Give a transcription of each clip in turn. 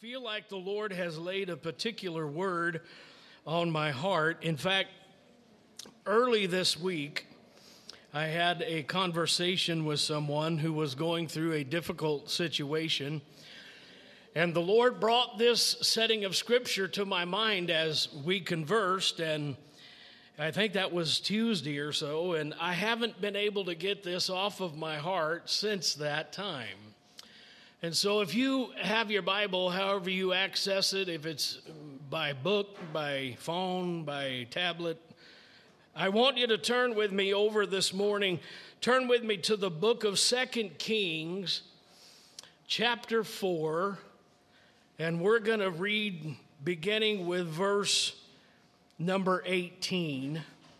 feel like the Lord has laid a particular word on my heart. In fact, early this week, I had a conversation with someone who was going through a difficult situation, and the Lord brought this setting of Scripture to my mind as we conversed, and I think that was Tuesday or so, and I haven't been able to get this off of my heart since that time. And so if you have your Bible, however you access it, if it's by book, by phone, by tablet, I want you to turn with me over this morning. Turn with me to the book of 2 Kings, chapter 4, and we're going to read beginning with verse number 18.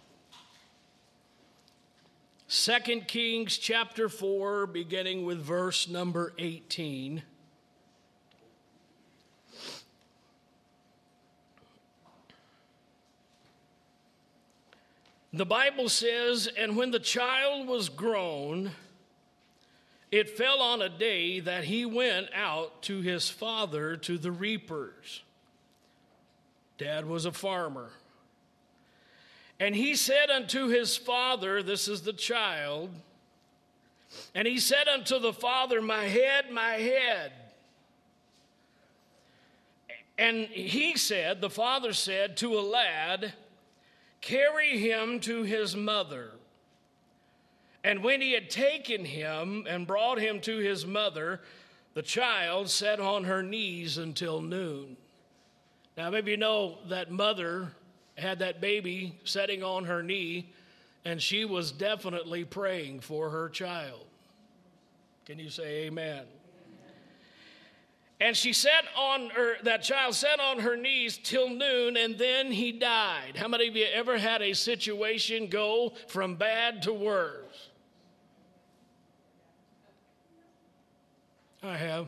2 Kings chapter 4, beginning with verse number 18. The Bible says, "And when the child was grown, it fell on a day that he went out to his father to the reapers." Dad was a farmer. "And he said unto his father," this is the child, "and he said unto the father, my head, my head. And he said," the father said to a lad, "Carry him to his mother." And when he had taken him and brought him to his mother, the child sat on her knees until noon. Now, maybe you know that mother had that baby sitting on her knee, and she was definitely praying for her child. Can you say amen? "And she sat on her, that child sat on her knees till noon, and then he died." How many of you ever had a situation go from bad to worse? I have.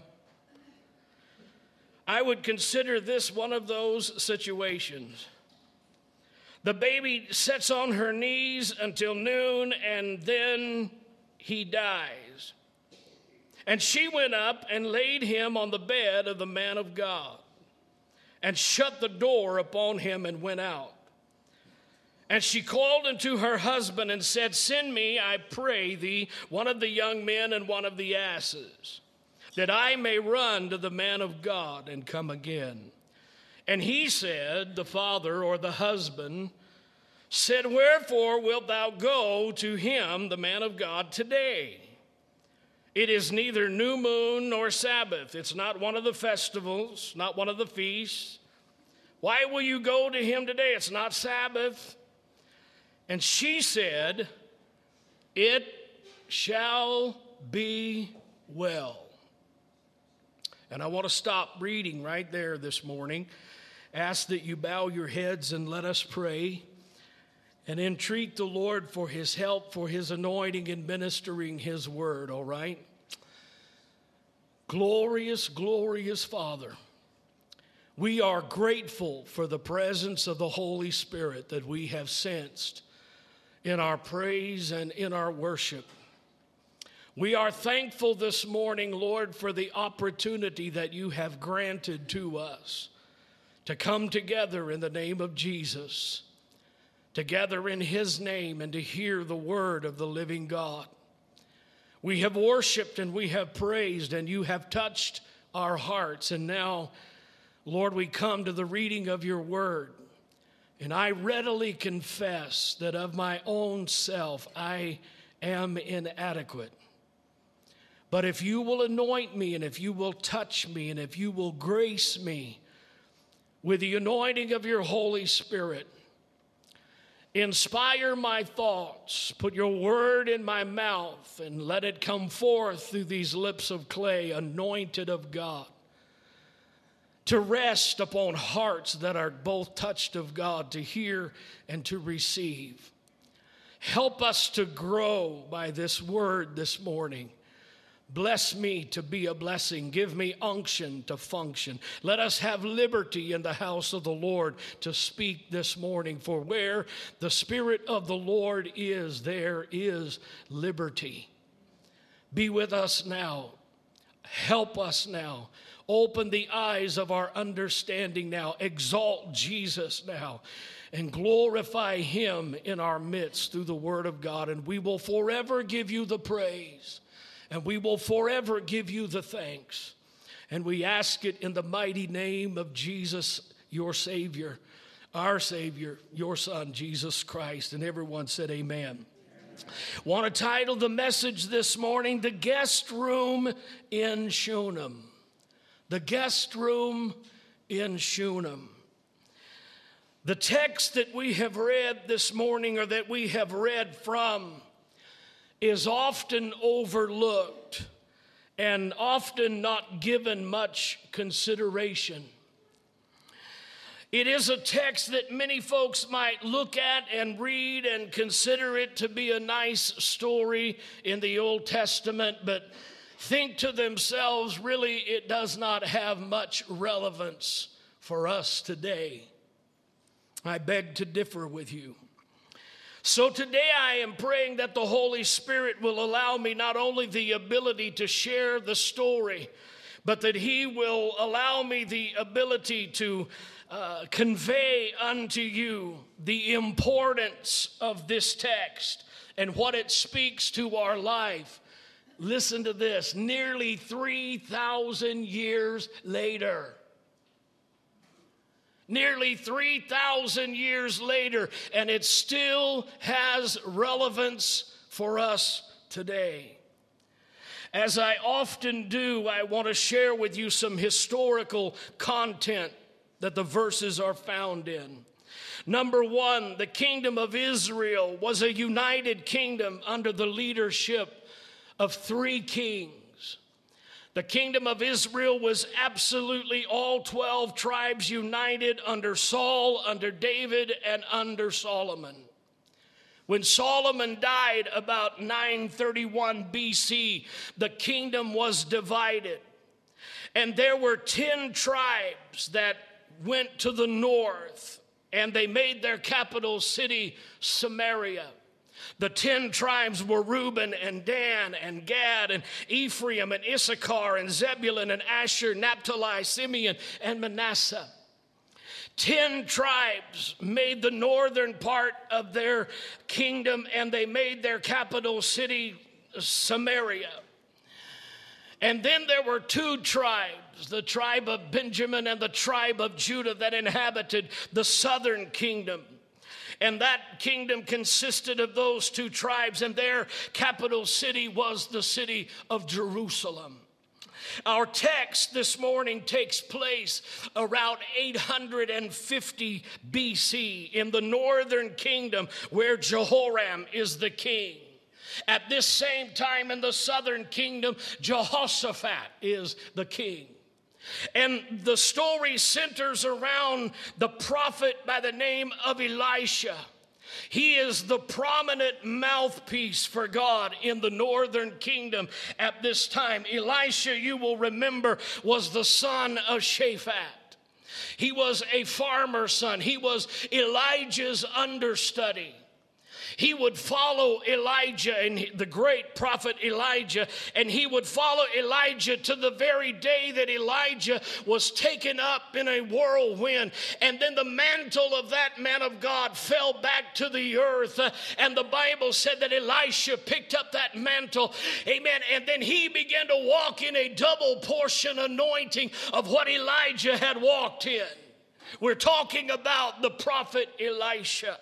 I would consider this one of those situations. The baby sits on her knees until noon, and then he dies. And she went up and laid him on the bed of the man of God, and shut the door upon him and went out. And she called unto her husband and said, "Send me, I pray thee, one of the young men and one of the asses, that I may run to the man of God and come again." And he said, the father or the husband said, "Wherefore wilt thou go to him, the man of God, today? It is neither new moon nor Sabbath." It's not one of the festivals, not one of the feasts. "Why will you go to him today? It's not Sabbath." And she said, "It shall be well." And I want to stop reading right there this morning. Ask that you bow your heads and let us pray and entreat the Lord for his help, for his anointing in ministering his word, all right? Glorious, glorious Father, we are grateful for the presence of the Holy Spirit that we have sensed in our praise and in our worship. We are thankful this morning, Lord, for the opportunity that you have granted to us to come together in the name of Jesus, together in his name, and to hear the word of the living God. We have worshiped and we have praised, and you have touched our hearts. And now, Lord, we come to the reading of your word. And I readily confess that of my own self, I am inadequate. But if you will anoint me, and if you will touch me, and if you will grace me with the anointing of your Holy Spirit, inspire my thoughts, put your word in my mouth, and let it come forth through these lips of clay, anointed of God, to rest upon hearts that are both touched of God, to hear and to receive. Help us to grow by this word this morning. Bless me to be a blessing. Give me unction to function. Let us have liberty in the house of the Lord to speak this morning. For where the Spirit of the Lord is, there is liberty. Be with us now. Help us now. Open the eyes of our understanding now. Exalt Jesus now and glorify him in our midst through the word of God. And we will forever give you the praise, and we will forever give you the thanks. And we ask it in the mighty name of Jesus, your Savior, our Savior, your Son, Jesus Christ. And everyone said amen. Want to title the message this morning, The Guest Room in Shunem. The Guest Room in Shunem. The text that we have read this morning, or that we have read from, is often overlooked and often not given much consideration. It is a text that many folks might look at and read and consider it to be a nice story in the Old Testament, but think to themselves, really, it does not have much relevance for us today. I beg to differ with you. So today I am praying that the Holy Spirit will allow me not only the ability to share the story, but that he will allow me the ability to convey unto you the importance of this text and what it speaks to our life. Listen to this, nearly 3,000 years later. Nearly 3,000 years later, and it still has relevance for us today. As I often do, I want to share with you some historical content that the verses are found in. Number one, the kingdom of Israel was a united kingdom under the leadership of 3 kings. The kingdom of Israel was absolutely all 12 tribes united under Saul, under David, and under Solomon. When Solomon died about 931 BC, the kingdom was divided. And there were 10 tribes that went to the north, and they made their capital city Samaria. The 10 tribes were Reuben and Dan and Gad and Ephraim and Issachar and Zebulun and Asher, Naphtali, Simeon, and Manasseh. 10 tribes made the northern part of their kingdom, and they made their capital city Samaria. And then there were 2 tribes, the tribe of Benjamin and the tribe of Judah, that inhabited the southern kingdom. And that kingdom consisted of those 2 tribes, and their capital city was the city of Jerusalem. Our text this morning takes place around 850 BC in the northern kingdom, where Jehoram is the king. At this same time in the southern kingdom, Jehoshaphat is the king. And the story centers around the prophet by the name of Elisha. He is the prominent mouthpiece for God in the northern kingdom at this time. Elisha, you will remember, was the son of Shaphat. He was a farmer's son. He was Elijah's understudy. He would follow Elijah and the great prophet Elijah, and he would follow Elijah to the very day that Elijah was taken up in a whirlwind. And then the mantle of that man of God fell back to the earth, and the Bible said that Elisha picked up that mantle, amen, and then he began to walk in a double portion anointing of what Elijah had walked in. We're talking about the prophet Elisha.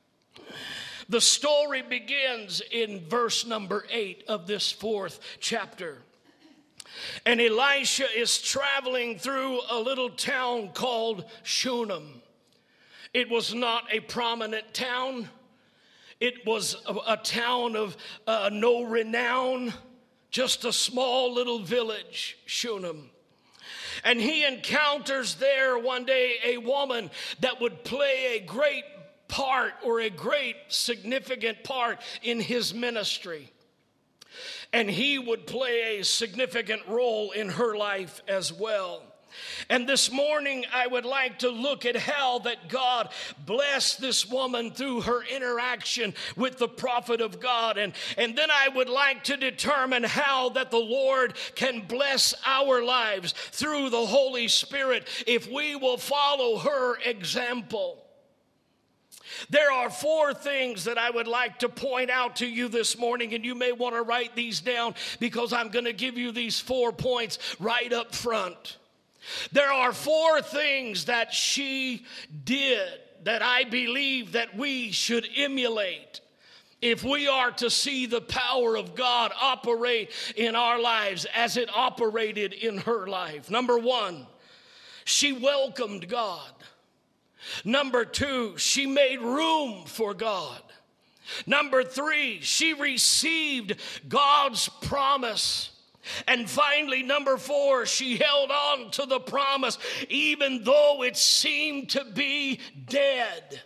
The story begins in verse number 8 of this 4th chapter. And Elisha is traveling through a little town called Shunem. It was not a prominent town. It was a town of no renown, just a small little village, Shunem. And he encounters there one day a woman that would play a great part, or a great significant part in his ministry. And he would play a significant role in her life as well. And this morning, I would like to look at how that God blessed this woman through her interaction with the prophet of God. And then I would like to determine how that the Lord can bless our lives through the Holy Spirit if we will follow her example. There are 4 things that I would like to point out to you this morning, and you may want to write these down because I'm going to give you these 4 points right up front. There are 4 things that she did that I believe that we should emulate if we are to see the power of God operate in our lives as it operated in her life. Number 1, she welcomed God. Number 2, she made room for God. Number 3, she received God's promise. And finally, number 4, she held on to the promise even though it seemed to be dead.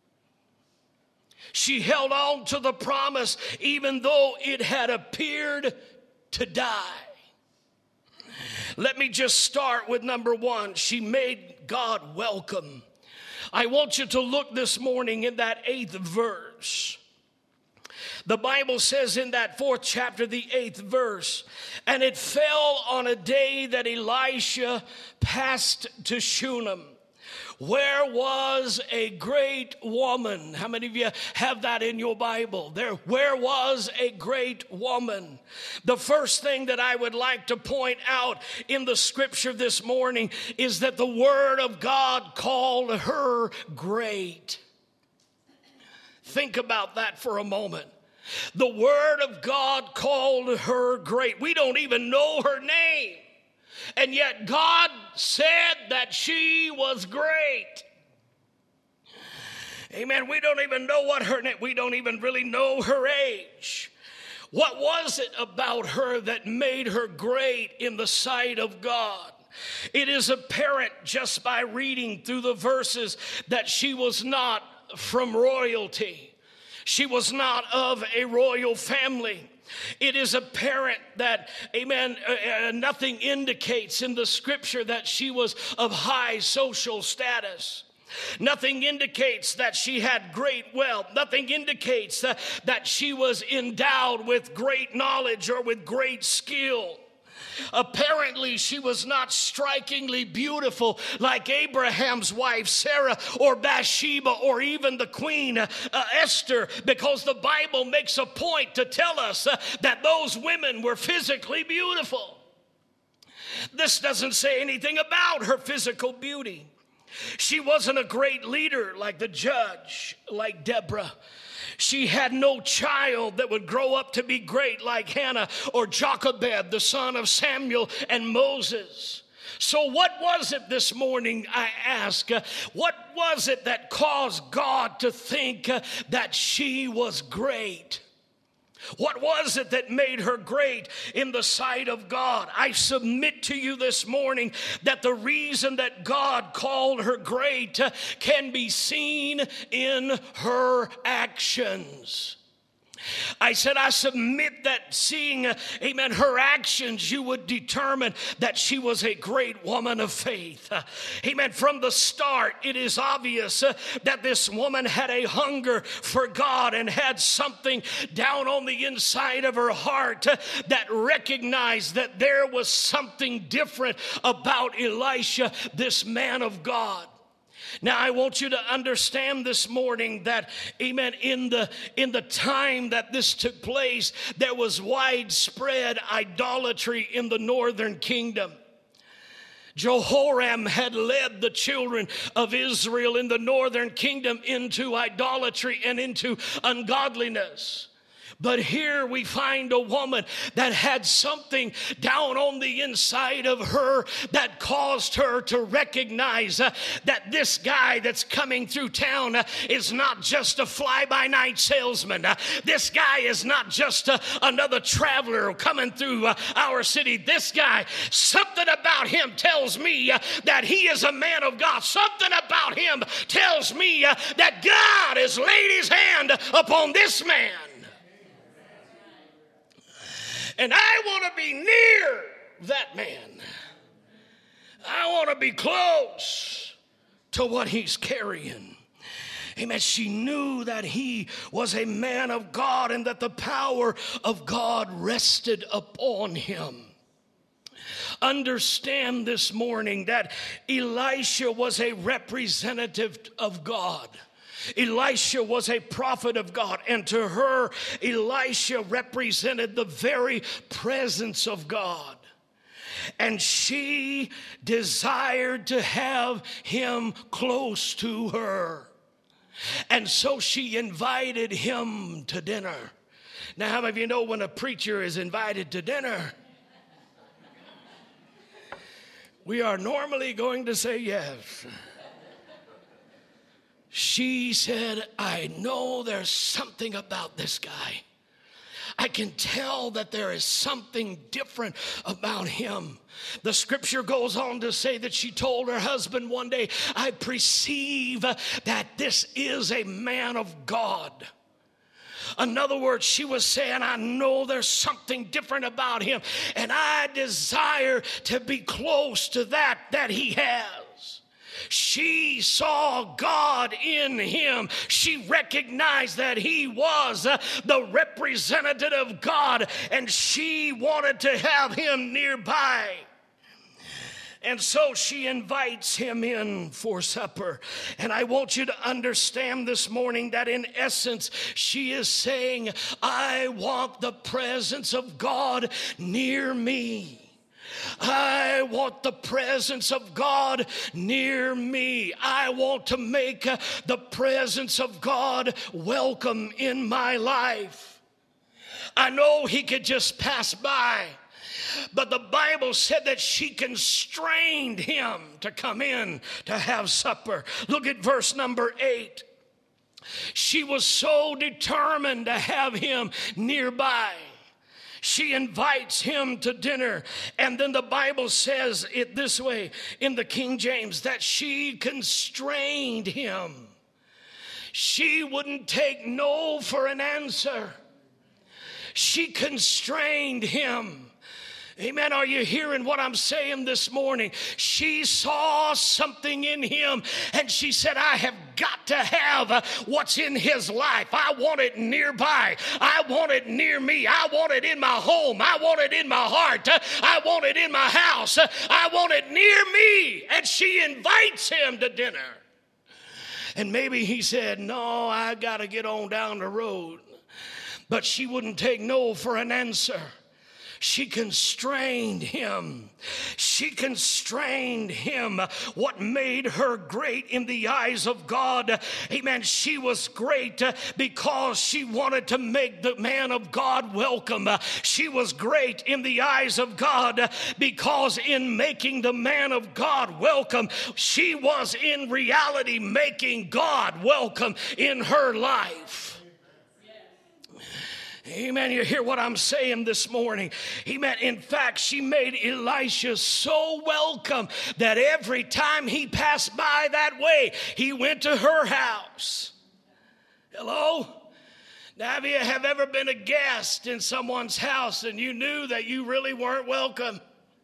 She held on to the promise even though it had appeared to die. Let me just start with number 1. She made God welcome. I want you to look this morning in that 8th verse. The Bible says in that 4th chapter, the 8th verse, and it fell on a day that Elisha passed to Shunem, where was a great woman. How many of you have that in your Bible? Where was a great woman? The first thing that I would like to point out in the scripture this morning is that the Word of God called her great. Think about that for a moment. The Word of God called her great. We don't even know her name. And yet God said that she was great. Amen. We don't even know what her name, we don't even really know her age. What was it about her that made her great in the sight of God? It is apparent just by reading through the verses that she was not from royalty. She was not of a royal family. It is apparent that, amen, nothing indicates in the scripture that she was of high social status. Nothing indicates that she had great wealth. Nothing indicates that she was endowed with great knowledge or with great skill. Apparently, she was not strikingly beautiful like Abraham's wife, Sarah, or Bathsheba, or even the queen, Esther, because the Bible makes a point to tell us that those women were physically beautiful. This doesn't say anything about her physical beauty. She wasn't a great leader like the judge, like Deborah. She had no child that would grow up to be great like Hannah or Jochebed, the son of Samuel and Moses. So what was it this morning, I ask? What was it that caused God to think that she was great? What was it that made her great in the sight of God? I submit to you this morning that the reason that God called her great can be seen in her actions. I said, I submit that seeing, amen, her actions, you would determine that she was a great woman of faith. Amen. From the start, it is obvious that this woman had a hunger for God and had something down on the inside of her heart that recognized that there was something different about Elisha, this man of God. Now, I want you to understand this morning that, amen, in the time that this took place, there was widespread idolatry in the northern kingdom. Jehoram had led the children of Israel in the northern kingdom into idolatry and into ungodliness. But here we find a woman that had something down on the inside of her that caused her to recognize that this guy that's coming through town is not just a fly-by-night salesman. This guy is not just another traveler coming through our city. This guy, something about him tells me that he is a man of God. Something about him tells me that God has laid his hand upon this man. And I want to be near that man. I want to be close to what he's carrying. Amen. She knew that he was a man of God and that the power of God rested upon him. Understand this morning that Elisha was a representative of God. Elisha was a prophet of God, and to her, Elisha represented the very presence of God. And she desired to have him close to her. And so she invited him to dinner. Now, how many of you know when a preacher is invited to dinner, we are normally going to say yes? She said, I know there's something about this guy. I can tell that there is something different about him. The scripture goes on to say that she told her husband one day, I perceive that this is a man of God. In other words, she was saying, I know there's something different about him, and I desire to be close to that he has. She saw God in him. She recognized that he was the representative of God, and she wanted to have him nearby. And so she invites him in for supper. And I want you to understand this morning that in essence, she is saying, I want the presence of God near me. I want the presence of God near me. I want to make the presence of God welcome in my life. I know he could just pass by, but the Bible said that she constrained him to come in to have supper. Look at verse number 8. She was so determined to have him nearby. She invites him to dinner, and then the Bible says it this way in the King James, that she constrained him. She wouldn't take no for an answer. She constrained him. Amen. Are you hearing what I'm saying this morning? She saw something in him, and she said, I have got to have what's in his life. I want it nearby. I want it near me. I want it in my home. I want it in my heart. I want it in my house. I want it near me. And she invites him to dinner. And maybe he said, no, I got to get on down the road. But she wouldn't take no for an answer. She constrained him. She constrained him. What made her great in the eyes of God? Amen. She was great because she wanted to make the man of God welcome. She was great in the eyes of God because in making the man of God welcome, she was in reality making God welcome in her life. Amen. You hear what I'm saying this morning? Amen. In fact, she made Elisha so welcome that every time he passed by that way, he went to her house. Hello? Now, have you ever been a guest in someone's house and you knew that you really weren't welcome?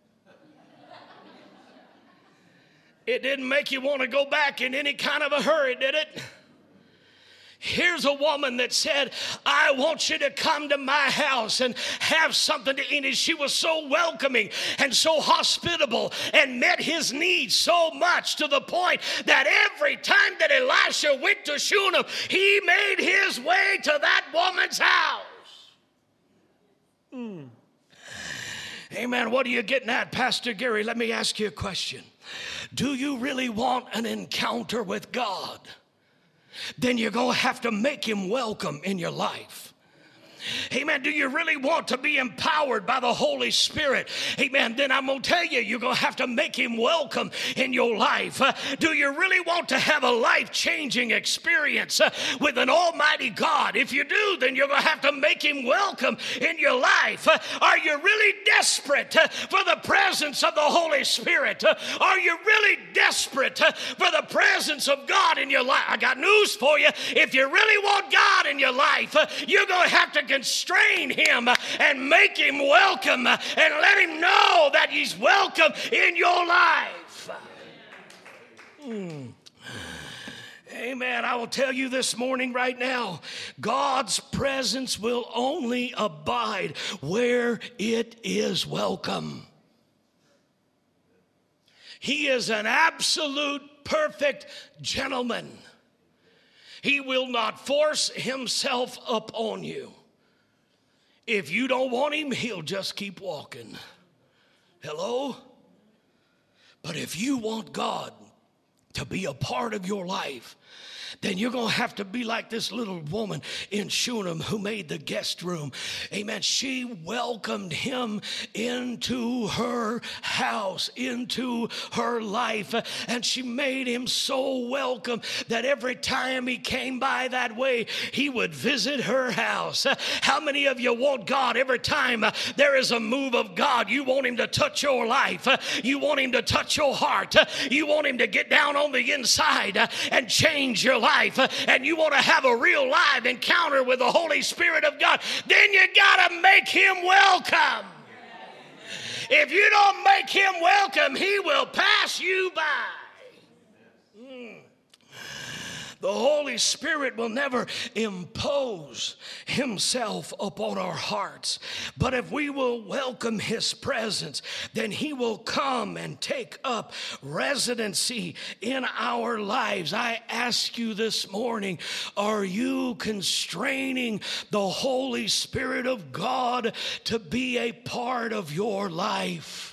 It didn't make you want to go back in any kind of a hurry, did it? Here's a woman that said, I want you to come to my house and have something to eat. And she was so welcoming and so hospitable and met his needs so much to the point that every time that Elisha went to Shunem, he made his way to that woman's house. Amen. What are you getting at, Pastor Gary? Let me ask you a question. Do you really want an encounter with God? Then you're going to have to make him welcome in your life. Amen. Do you really want to be empowered by the Holy Spirit? Amen. Then I'm going to tell you, you're going to have to make him welcome in your life. Do you really want to have a life-changing experience with an almighty God? If you do, then you're going to have to make him welcome in your life. Are you really desperate for the presence of the Holy Spirit? Are you really desperate for the presence of God in your life? I got news for you. If you really want God in your life, you're going to have to constrain him and make him welcome and let him know that he's welcome in your life. Amen. I will tell you this morning right now, God's presence will only abide where it is welcome. He is an absolute perfect gentleman. He will not force himself upon you. If you don't want him, he'll just keep walking. Hello? But if you want God to be a part of your life, then you're going to have to be like this little woman in Shunem who made the guest room. Amen. She welcomed him into her house, into her life, and she made him so welcome that every time he came by that way, he would visit her house. How many of you want God every time there is a move of God? You want him to touch your life. You want him to touch your heart. You want him to get down on the inside and change your life. And you want to have a real live encounter with the Holy Spirit of God, then you got to make him welcome. If you don't make him welcome, he will pass you by. The Holy Spirit will never impose himself upon our hearts. But if we will welcome his presence, then he will come and take up residency in our lives. I ask you this morning, are you constraining the Holy Spirit of God to be a part of your life?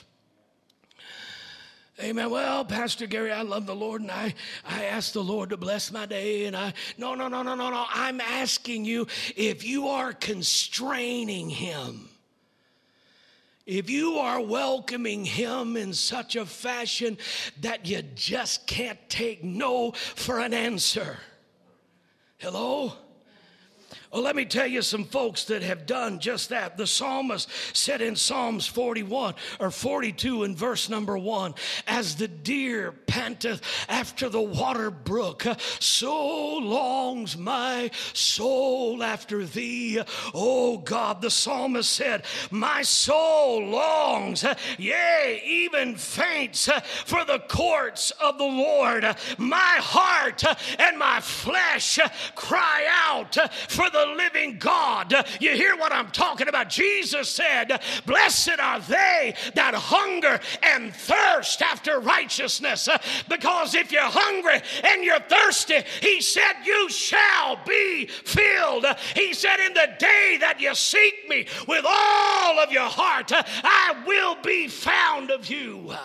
Amen. Well, Pastor Gary, I love the Lord, and I ask the Lord to bless my day. And no. I'm asking you if you are constraining him. If you are welcoming him in such a fashion that you just can't take no for an answer. Hello? Well, let me tell you some folks that have done just that. The psalmist said in Psalms 41 or 42 in verse number 1, as the deer panteth after the water brook, so longs my soul after thee, O God. The psalmist said, my soul longs, yea, even faints for the courts of the Lord. My heart and my flesh cry out for the living God. You hear what I'm talking about? Jesus said, blessed are they that hunger and thirst after righteousness, because if you're hungry and you're thirsty, he said you shall be filled. He said, in the day that you seek me with all of your heart, I will be found of you.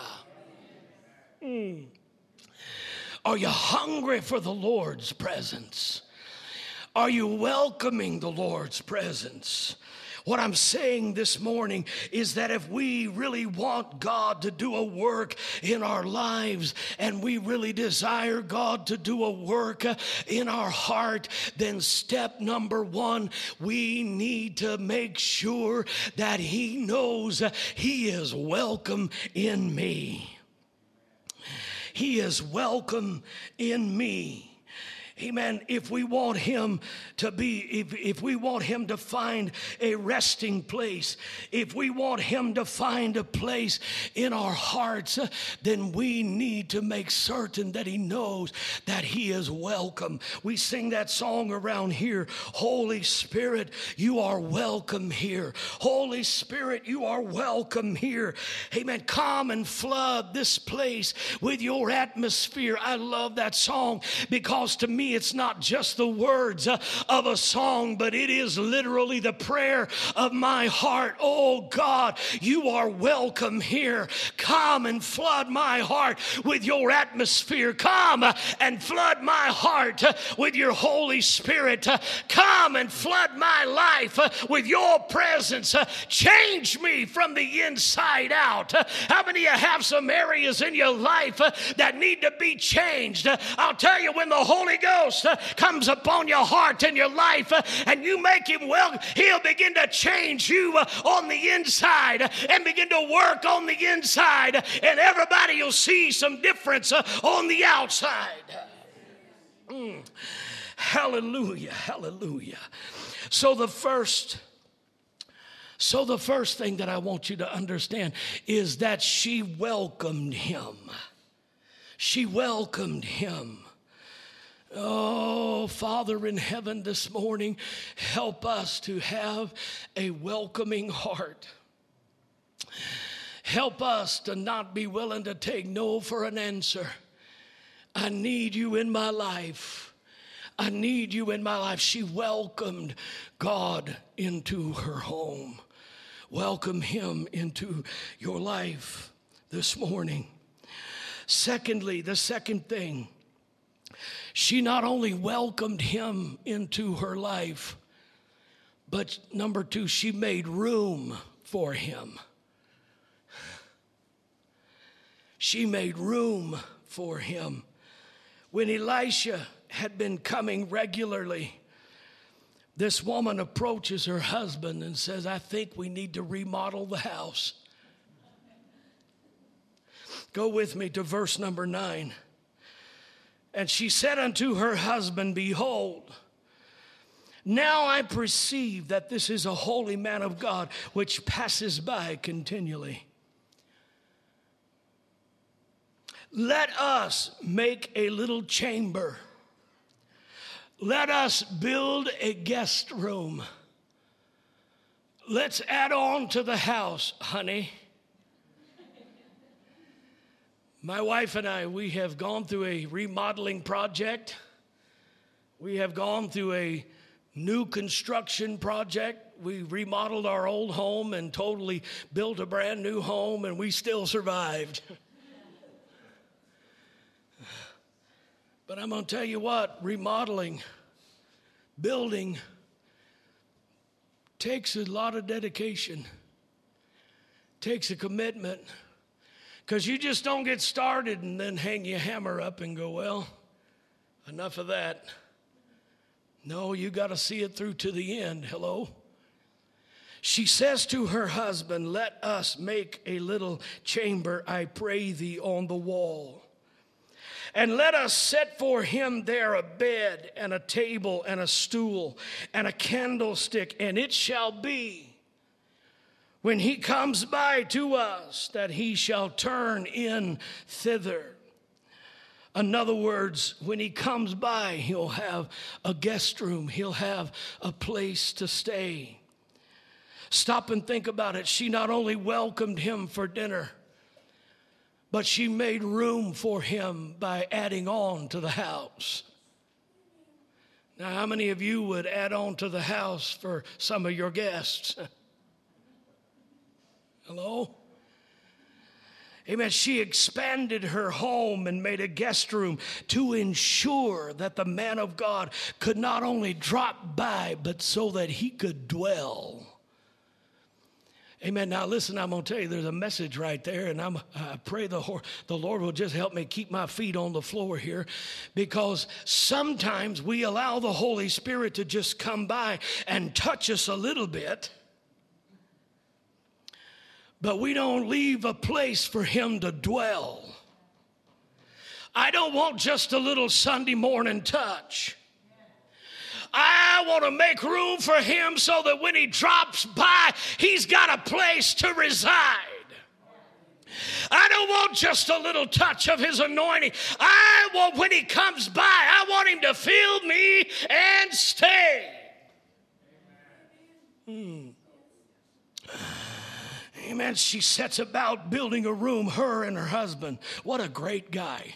Are you hungry for the Lord's presence? Are you welcoming the Lord's presence? What I'm saying this morning is that if we really want God to do a work in our lives, and we really desire God to do a work in our heart, then step number one, we need to make sure that he knows he is welcome in me. He is welcome in me. Amen. If we want him to be, if we want him to find a resting place, if we want him to find a place in our hearts, then we need to make certain that he knows that he is welcome. We sing that song around here, Holy Spirit, you are welcome here. Holy Spirit, you are welcome here. Amen. Come and flood this place with your atmosphere. I love that song because to me, it's not just the words of a song, but it is literally the prayer of my heart. Oh God, you are welcome here. Come and flood my heart with your atmosphere. Come and flood my heart with your Holy Spirit. Come and flood my life with your presence. Change me from the inside out. How many of you have some areas in your life that need to be changed? I'll tell you, when the Holy Ghost comes upon your heart and your life and you make him well, he'll begin to change you on the inside and begin to work on the inside, and everybody will see some difference on the outside. Hallelujah, hallelujah. So the first thing that I want you to understand is that she welcomed him. She welcomed him. Oh, Father in heaven, this morning, help us to have a welcoming heart. Help us to not be willing to take no for an answer. I need you in my life. I need you in my life. She welcomed God into her home. Welcome him into your life this morning. Secondly, the second thing, she not only welcomed him into her life, but number two, she made room for him. She made room for him. When Elisha had been coming regularly, this woman approaches her husband and says, I think we need to remodel the house. Go with me to verse number 9. And she said unto her husband, Behold, now I perceive that this is a holy man of God, which passes by continually. Let us make a little chamber. Let us build a guest room. Let's add on to the house, honey. My wife and I, we have gone through a remodeling project. We have gone through a new construction project. We remodeled our old home and totally built a brand new home, and we still survived. But I'm going to tell you what, remodeling, building takes a lot of dedication, takes a commitment, because you just don't get started and then hang your hammer up and go, well, enough of that. No, you got to see it through to the end. Hello? She says to her husband, let us make a little chamber, I pray thee, on the wall. And let us set for him there a bed and a table and a stool and a candlestick. And it shall be, when he comes by to us, that he shall turn in thither. In other words, when he comes by, he'll have a guest room. He'll have a place to stay. Stop and think about it. She not only welcomed him for dinner, but she made room for him by adding on to the house. Now, how many of you would add on to the house for some of your guests? Hello? Amen. She expanded her home and made a guest room to ensure that the man of God could not only drop by, but so that he could dwell. Amen. Now listen, I'm going to tell you, there's a message right there, and I pray the Lord will just help me keep my feet on the floor here, because sometimes we allow the Holy Spirit to just come by and touch us a little bit, but we don't leave a place for him to dwell. I don't want just a little Sunday morning touch. I want to make room for him so that when he drops by, he's got a place to reside. I don't want just a little touch of his anointing. I want, when he comes by, I want him to feel me and stay. Amen. She sets about building a room, her and her husband. What a great guy.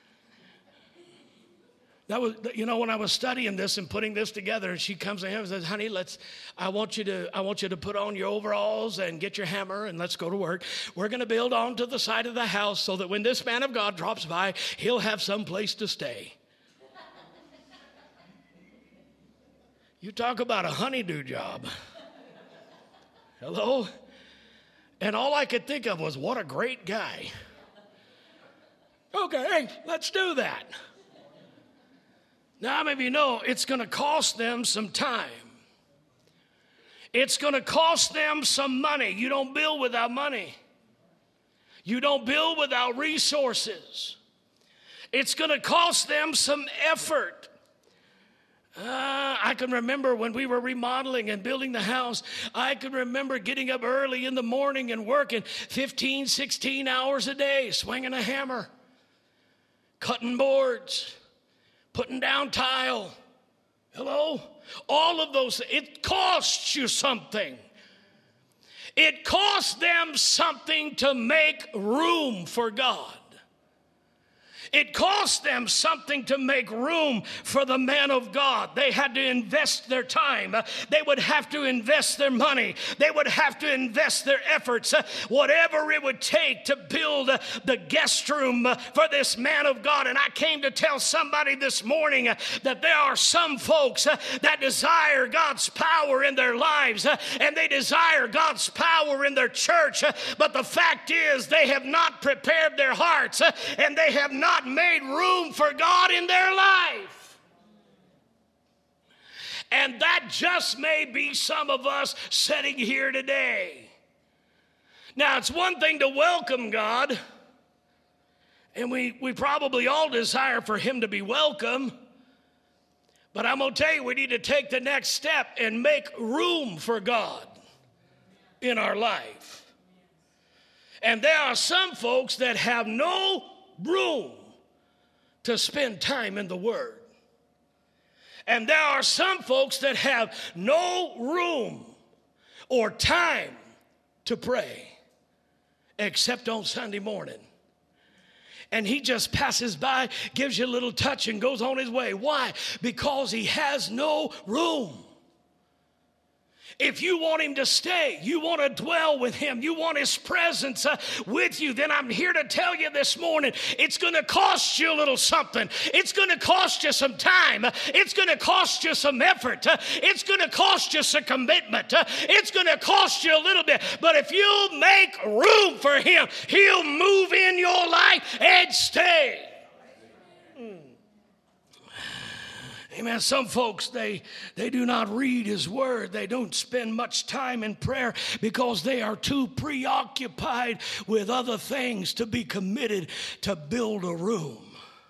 That was, you know, when I was studying this and putting this together, she comes to him and says, honey, I want you to put on your overalls and get your hammer and let's go to work. We're going to build onto the side of the house so that when this man of God drops by, he'll have some place to stay. You talk about a honeydew job. Hello? And all I could think of was, what a great guy. Okay, let's do that. Now, many of you know it's going to cost them some time. It's going to cost them some money. You don't build without money. You don't build without resources. It's going to cost them some effort. I can remember when we were remodeling and building the house, I can remember getting up early in the morning and working 15, 16 hours a day, swinging a hammer. cutting boards, putting down tile. Hello? All of those, it costs you something. It costs them something to make room for God. It cost them something to make room for the man of God. They had to invest their time. They would have to invest their money. They would have to invest their efforts, whatever it would take to build the guest room for this man of God. And I came to tell somebody this morning that there are some folks that desire God's power in their lives, and they desire God's power in their church. But the fact is, they have not prepared their hearts, and they have not made room for God in their life. And that just may be some of us sitting here today. Now, it's one thing to welcome God, and we probably all desire for him to be welcome. But I'm going to tell you, we need to take the next step and make room for God in our life. And there are some folks that have no room to spend time in the Word. And there are some folks that have no room or time to pray except on Sunday morning. And he just passes by, gives you a little touch, and goes on his way. Why? Because he has no room. If you want him to stay, you want to dwell with him, you want his presence with you, then I'm here to tell you this morning, it's going to cost you a little something. It's going to cost you some time. It's going to cost you some effort. It's going to cost you some commitment. It's going to cost you a little bit. But if you make room for him, he'll move in your life and stay. Amen. Some folks, they do not read his word. They don't spend much time in prayer because they are too preoccupied with other things to be committed to build a room,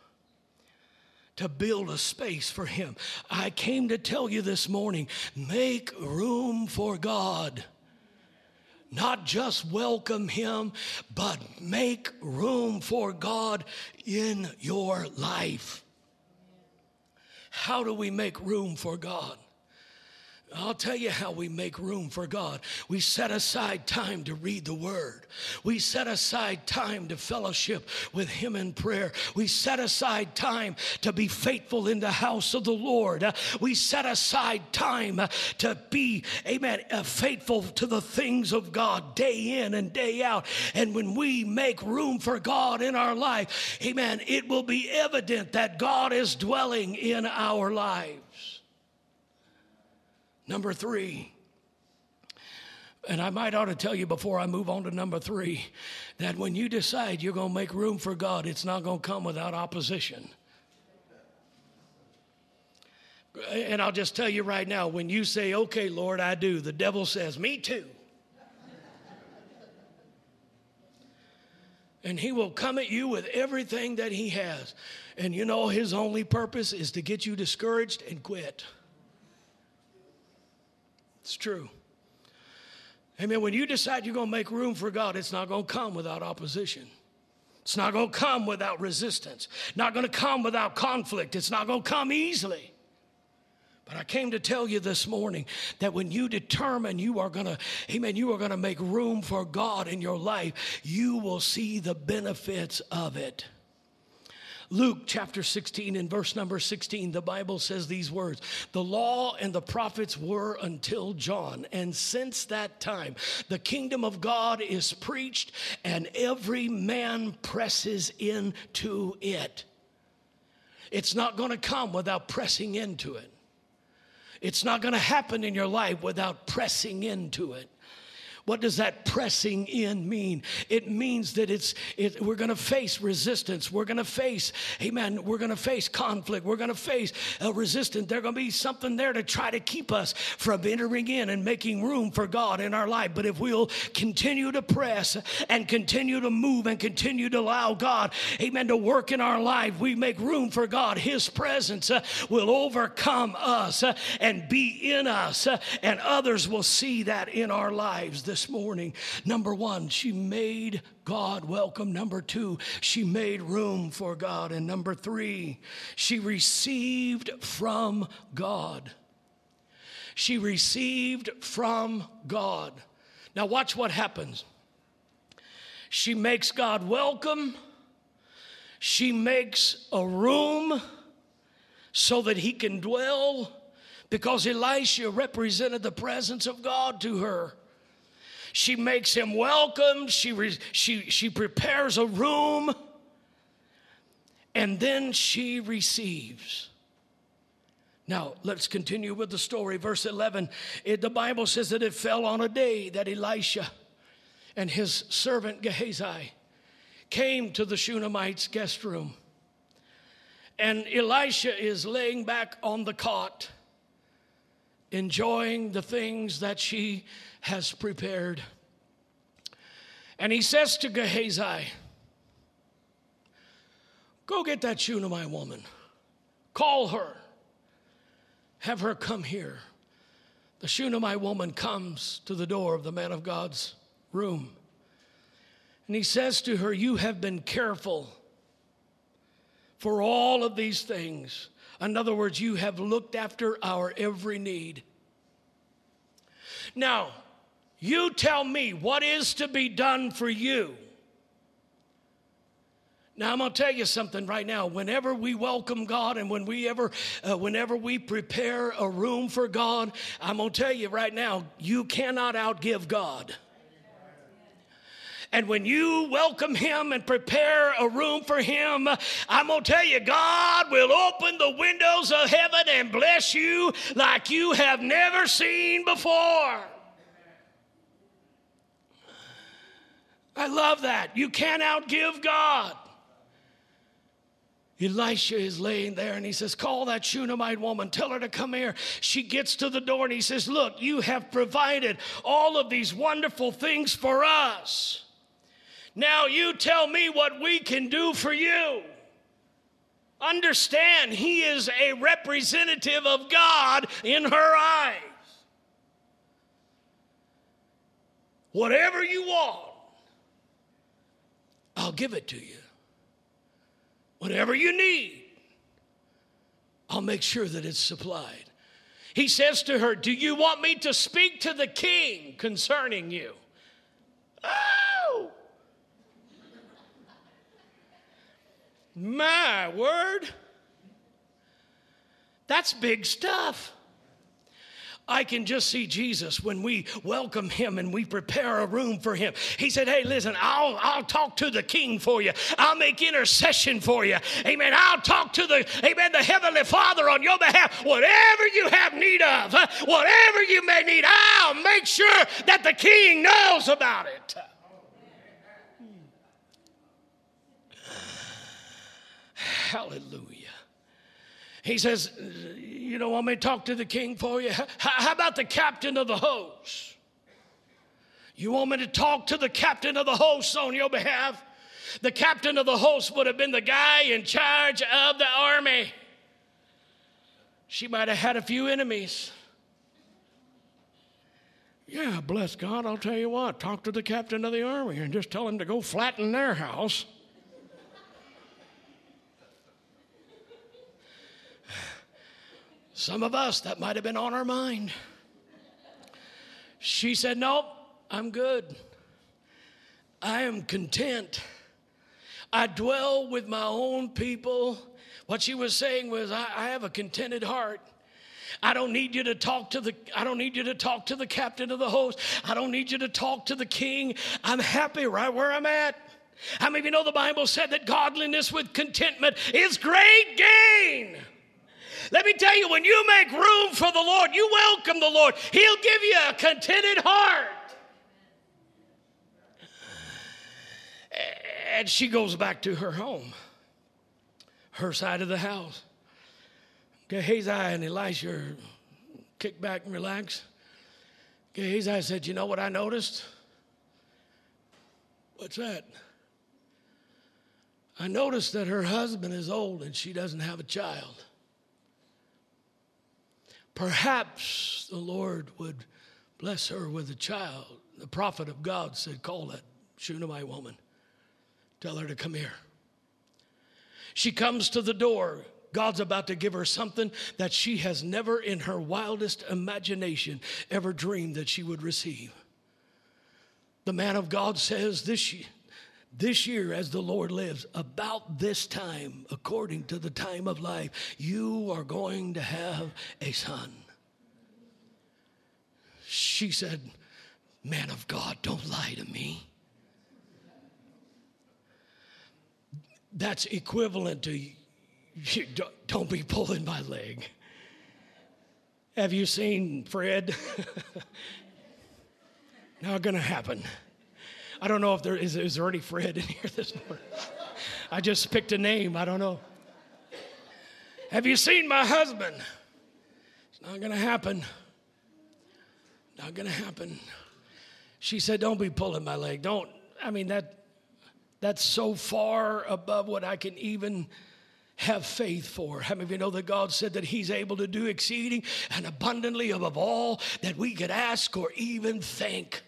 to build a space for him. I came to tell you this morning, make room for God. Not just welcome him, but make room for God in your life. How do we make room for God? I'll tell you how we make room for God. We set aside time to read the Word. We set aside time to fellowship with him in prayer. We set aside time to be faithful in the house of the Lord. We set aside time to be, amen, faithful to the things of God day in and day out. And when we make room for God in our life, amen, it will be evident that God is dwelling in our lives. Number 3, and I might ought to tell you before I move on to number 3, that when you decide you're going to make room for God, it's not going to come without opposition. And I'll just tell you right now, when you say, okay, Lord, I do, the devil says, me too. And he will come at you with everything that he has. And you know his only purpose is to get you discouraged and quit. It's true. Amen. When you decide you're going to make room for God, it's not going to come without opposition. It's not going to come without resistance. Not going to come without conflict. It's not going to come easily. But I came to tell you this morning that when you determine you are going to, amen, you are going to make room for God in your life, you will see the benefits of it. Luke chapter 16 and verse number 16, the Bible says these words, the law and the prophets were until John, and since that time the kingdom of God is preached and every man presses into it. It's not going to come without pressing into it. It's not going to happen in your life without pressing into it. What does that pressing in mean? It means that we're going to face resistance. We're going to face, amen, we're going to face conflict. We're going to face resistance. There's going to be something there to try to keep us from entering in and making room for God in our life. But if we'll continue to press and continue to move and continue to allow God, amen, to work in our life, we make room for God. His presence will overcome us and be in us, and others will see that in our lives this this morning. Number one, she made God welcome. Number two, she made room for God. And number three, she received from God. She received from God. Now watch what happens. She makes God welcome. She makes a room so that he can dwell, because Elisha represented the presence of God to her. She makes him welcome. She prepares a room, and then she receives. Now, let's continue with the story. Verse 11, the Bible says that it fell on a day that Elisha and his servant Gehazi came to the Shunammite's guest room. And Elisha is laying back on the cot, enjoying the things that she has prepared. And he says to Gehazi, go get that Shunammite woman. Call her. Have her come here. The Shunammite woman comes to the door of the man of God's room. And he says to her, you have been careful for all of these things. In other words, you have looked after our every need. Now, you tell me what is to be done for you. Now, I'm going to tell you something right now. Whenever we welcome God and whenever we prepare a room for God, I'm going to tell you right now, you cannot outgive God. And when you welcome him and prepare a room for him, I'm going to tell you, God will open the windows of heaven and bless you like you have never seen before. I love that. You can't outgive God. Elisha is laying there and he says, call that Shunammite woman, tell her to come here. She gets to the door and he says, look, you have provided all of these wonderful things for us. Now you tell me what we can do for you. Understand, he is a representative of God in her eyes. Whatever you want, I'll give it to you. Whatever you need, I'll make sure that it's supplied. He says to her, do you want me to speak to the king concerning you? Oh! My word. That's big stuff. I can just see Jesus when we welcome him and we prepare a room for him. He said, hey, listen, I'll talk to the king for you. I'll make intercession for you. Amen. I'll talk to the Heavenly Father on your behalf. Whatever you have need of, whatever you may need, I'll make sure that the king knows about it. Hallelujah. He says, you don't want me to talk to the king for you? How about the captain of the host? You want me to talk to the captain of the host on your behalf? The captain of the host would have been the guy in charge of the army. She might have had a few enemies. Yeah, bless God, I'll tell you what, talk to the captain of the army and just tell him to go flatten their house. Some of us, that might have been on our mind. She said, nope, I'm good. I am content. I dwell with my own people. What she was saying was, I have a contented heart. I don't need you to talk to the captain of the host. I don't need you to talk to the king. I'm happy right where I'm at. How many of you know the Bible said that godliness with contentment is great gain? Let me tell you, when you make room for the Lord, you welcome the Lord, he'll give you a contented heart. And she goes back to her home, her side of the house. Gehazi and Elisha kick back and relax. Gehazi said, you know what I noticed? What's that? I noticed that her husband is old and she doesn't have a child. Perhaps the Lord would bless her with a child. The prophet of God said, call that Shunammite woman. Tell her to come here. She comes to the door. God's about to give her something that she has never in her wildest imagination ever dreamed that she would receive. The man of God says this year, as the Lord lives, about this time, according to the time of life, you are going to have a son. She said, man of God, don't lie to me. That's equivalent to, don't be pulling my leg. Have you seen Fred? Not going to happen. I don't know if is there any Fred in here this morning? I just picked a name. I don't know. Have you seen my husband? It's not going to happen. Not going to happen. She said, don't be pulling my leg. Don't. I mean, that's so far above what I can even have faith for. How many of you know that God said that he's able to do exceeding and abundantly above all that we could ask or even think?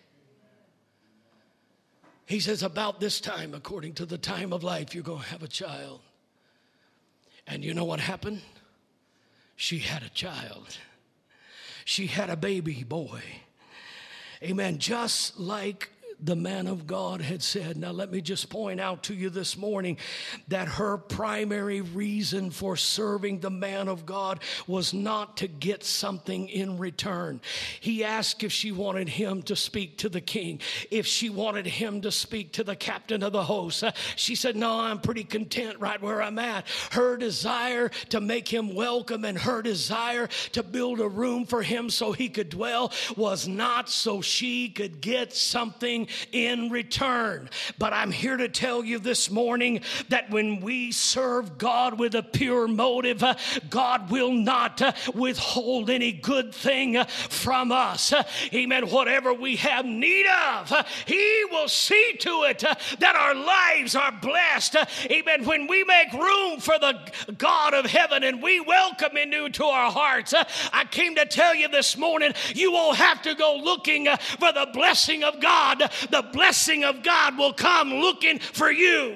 He says, about this time, according to the time of life, you're going to have a child. And you know what happened? She had a child. She had a baby boy. Amen. Just like the man of God had said. Now let me just point out to you this morning that her primary reason for serving the man of God was not to get something in return. He asked if she wanted him to speak to the king, if she wanted him to speak to the captain of the host. She said, no, I'm pretty content right where I'm at. Her desire to make him welcome and her desire to build a room for him so he could dwell was not so she could get something in return. But I'm here to tell you this morning that when we serve God with a pure motive, God will not withhold any good thing from us. Amen. Whatever we have need of, he will see to it that our lives are blessed. Amen. When we make room for the God of heaven and we welcome him into our hearts, I came to tell you this morning, you won't have to go looking for the blessing of God. The blessing of God will come looking for you.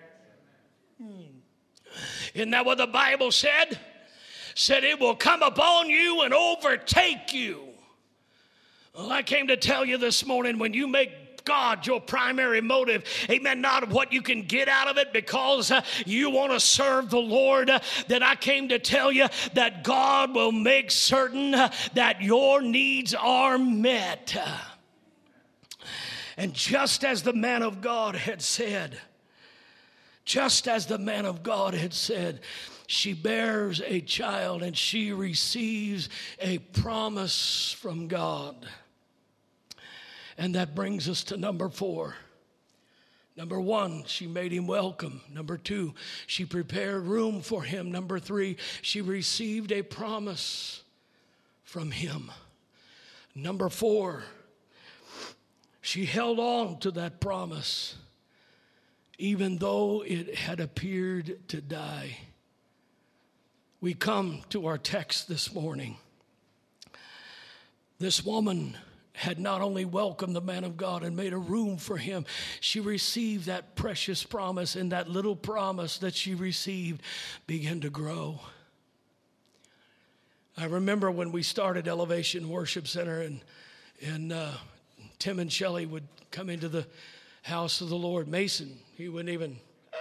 Isn't that what the Bible said? Said it will come upon you and overtake you. Well, I came to tell you this morning, when you make God your primary motive, amen, not what you can get out of it because you want to serve the Lord, then I came to tell you that God will make certain that your needs are met. And just as the man of God had said, she bears a child and she receives a promise from God. And that brings us to number 4. Number 1, she made him welcome. Number 2, she prepared room for him. Number 3, she received a promise from him. Number 4, she held on to that promise, even though it had appeared to die. We come to our text this morning. This woman had not only welcomed the man of God and made a room for him, she received that precious promise, and that little promise that she received began to grow. I remember when we started Elevation Worship Center, and Tim and Shelley would come into the house of the Lord. Mason, he wouldn't even,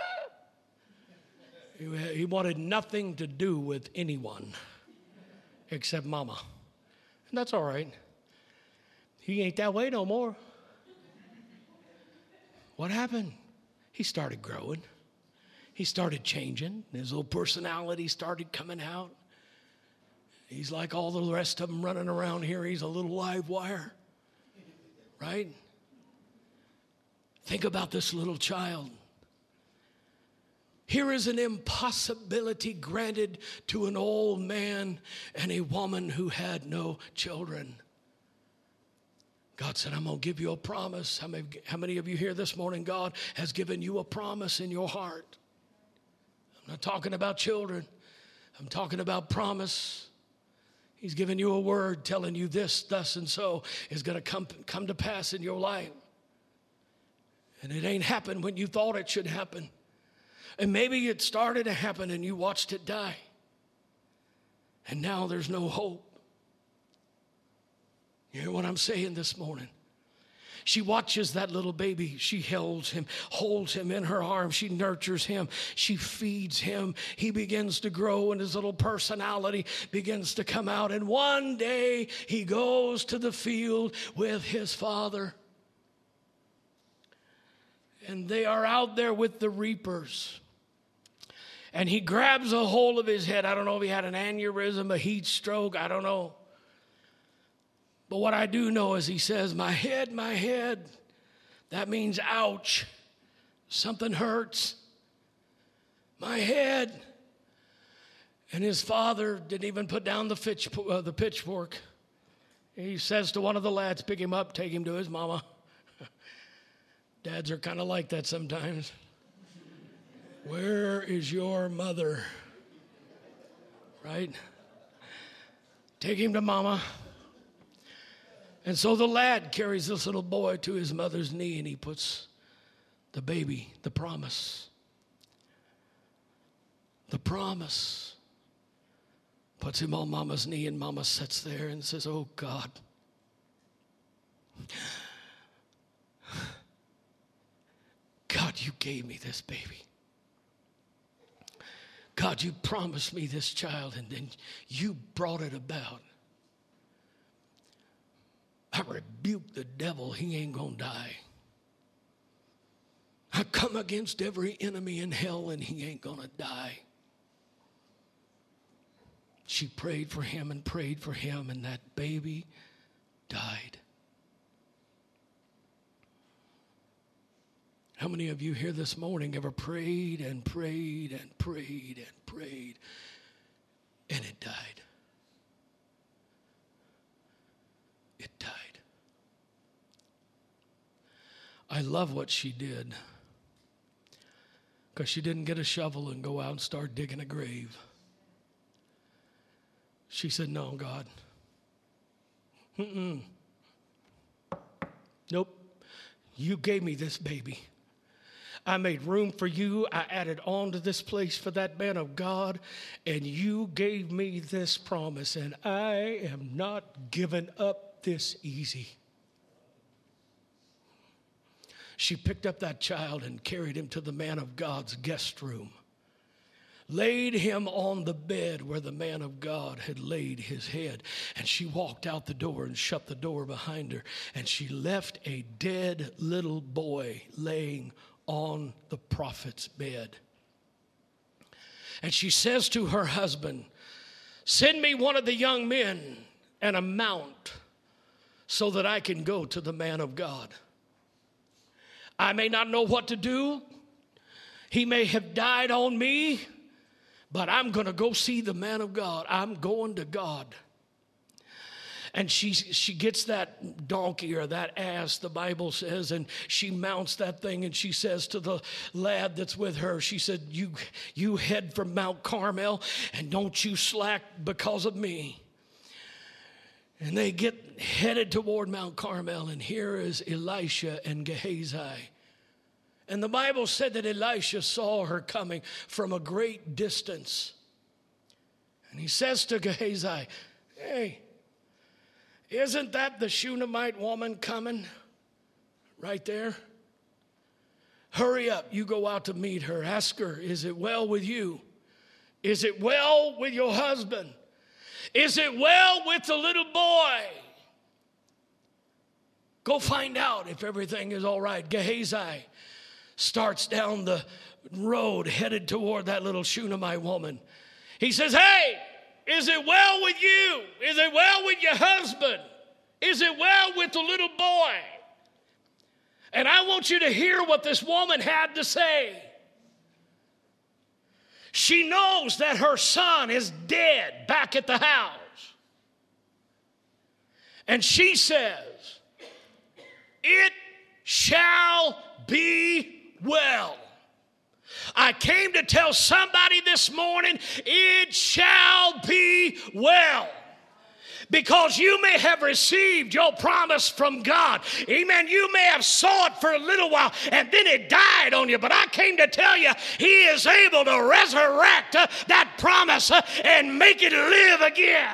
he wanted nothing to do with anyone except Mama. And that's all right. He ain't that way no more. What happened? He started growing. He started changing. His little personality started coming out. He's like all the rest of them running around here. He's a little live wire. Right? Think about this little child. Here is an impossibility granted to an old man and a woman who had no children. God said, I'm going to give you a promise. How many of you here this morning, God has given you a promise in your heart? I'm not talking about children. I'm talking about promise He's given you a word telling you this, thus, and so is going to come to pass in your life. And it ain't happened when you thought it should happen. And maybe it started to happen and you watched it die. And now there's no hope. You hear what I'm saying this morning? She watches that little baby. She holds him in her arms. She nurtures him. She feeds him. He begins to grow and his little personality begins to come out. And one day he goes to the field with his father. And they are out there with the reapers. And he grabs a hold of his head. I don't know if he had an aneurysm, a heat stroke. I don't know. But what I do know is he says, my head, my head. That means ouch. Something hurts. My head. And his father didn't even put down the pitchfork. He says to one of the lads, pick him up, take him to his mama. Dads are kind of like that sometimes. Where is your mother? Right? Take him to mama. And so the lad carries this little boy to his mother's knee and he puts the baby, the promise, puts him on mama's knee, and mama sits there and says, oh God, God, you gave me this baby. God, you promised me this child and then you brought it about. I rebuke the devil. He ain't going to die. I come against every enemy in hell and he ain't going to die. She prayed for him and prayed for him, and that baby died. How many of you here this morning ever prayed and prayed and prayed and prayed and it died? It died. I love what she did, because she didn't get a shovel and go out and start digging a grave. She said, no, God. Nope. You gave me this baby. I made room for you. I added on to this place for that man of God, and you gave me this promise, and I am not giving up this easy. She picked up that child and carried him to the man of God's guest room, laid him on the bed where the man of God had laid his head, and she walked out the door and shut the door behind her, and she left a dead little boy laying on the prophet's bed. And she says to her husband, send me one of the young men and a mount so that I can go to the man of God. I may not know what to do. He may have died on me, but I'm going to go see the man of God. I'm going to God. And she gets that donkey or that ass, the Bible says, and she mounts that thing, and she says to the lad that's with her, she said, you head for Mount Carmel, and don't you slack because of me. And they get headed toward Mount Carmel, and here is Elisha and Gehazi. And the Bible said that Elisha saw her coming from a great distance. And he says to Gehazi, hey, isn't that the Shunammite woman coming right there? Hurry up, you go out to meet her. Ask her, is it well with you? Is it well with your husband? Is it well with the little boy? Go find out if everything is all right. Gehazi starts down the road headed toward that little Shunammite woman. He says, hey, is it well with you? Is it well with your husband? Is it well with the little boy? And I want you to hear what this woman had to say. She knows that her son is dead back at the house. And she says, it shall be well. I came to tell somebody this morning, it shall be well. Because you may have received your promise from God. Amen. You may have saw it for a little while and then it died on you. But I came to tell you, he is able to resurrect that promise and make it live again.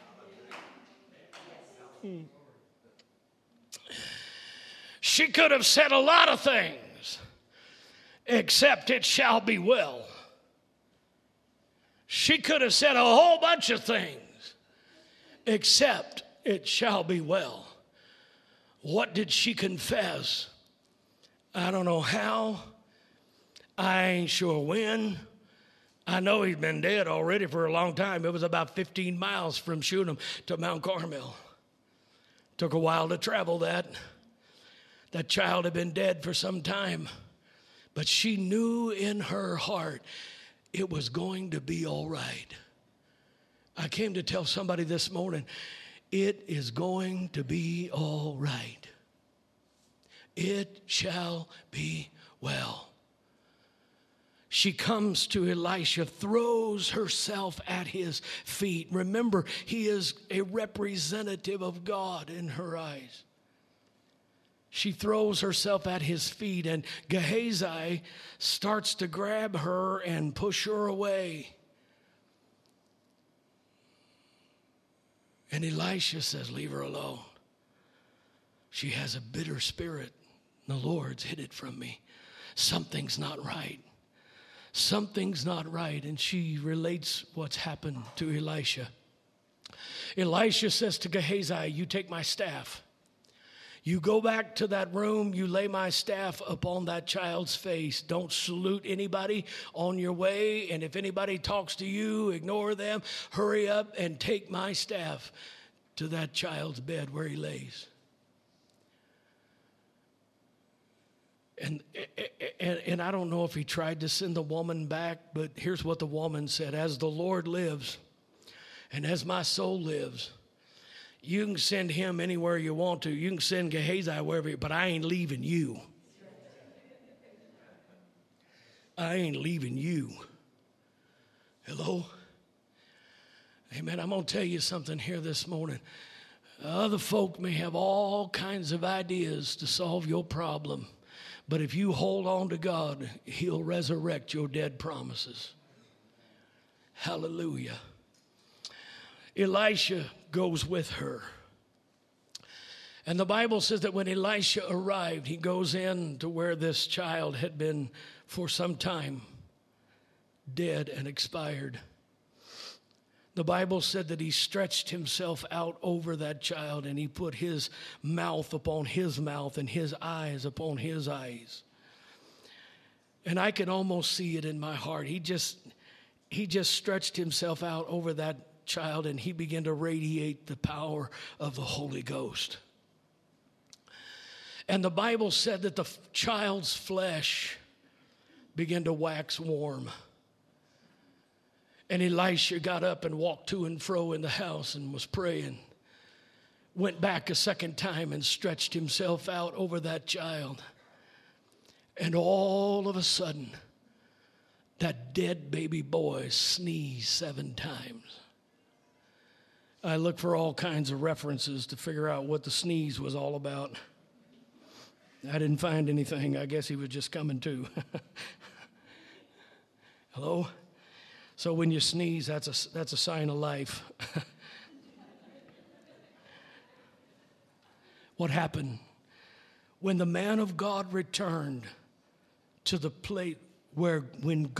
She could have said a lot of things, except it shall be well. She could have said a whole bunch of things, except it shall be well. What did she confess? I don't know how. I ain't sure when. I know he's been dead already for a long time. It was about 15 miles from Shunem to Mount Carmel. Took a while to travel that. That child had been dead for some time. But she knew in her heart it was going to be all right. I came to tell somebody this morning, it is going to be all right. It shall be well. She comes to Elisha, throws herself at his feet. Remember, he is a representative of God in her eyes. She throws herself at his feet, and Gehazi starts to grab her and push her away. And Elisha says, leave her alone. She has a bitter spirit. The Lord's hid it from me. Something's not right. Something's not right. And she relates what's happened to Elisha. Elisha says to Gehazi, you take my staff. You go back to that room, you lay my staff upon that child's face. Don't salute anybody on your way. And if anybody talks to you, ignore them. Hurry up and take my staff to that child's bed where he lays. And I don't know if he tried to send the woman back, but here's what the woman said. As the Lord lives, and as my soul lives, you can send him anywhere you want to. You can send Gehazi wherever, but I ain't leaving you. I ain't leaving you. Hello? Amen. I'm going to tell you something here this morning. Other folk may have all kinds of ideas to solve your problem. But if you hold on to God, he'll resurrect your dead promises. Hallelujah. Elisha goes with her. And the Bible says that when Elisha arrived, he goes in to where this child had been for some time dead and expired. The Bible said that he stretched himself out over that child and he put his mouth upon his mouth and his eyes upon his eyes. And I can almost see it in my heart. He just stretched himself out over that child and he began to radiate the power of the Holy Ghost. And the Bible said that the child's flesh began to wax warm. And Elisha got up and walked to and fro in the house and was praying. Went back a second time and stretched himself out over that child. And all of a sudden, that dead baby boy sneezed 7 times. I looked for all kinds of references to figure out what the sneeze was all about. I didn't find anything. I guess he was just coming to. Hello? So when you sneeze, that's a sign of life. What happened? When the man of God returned to the place when the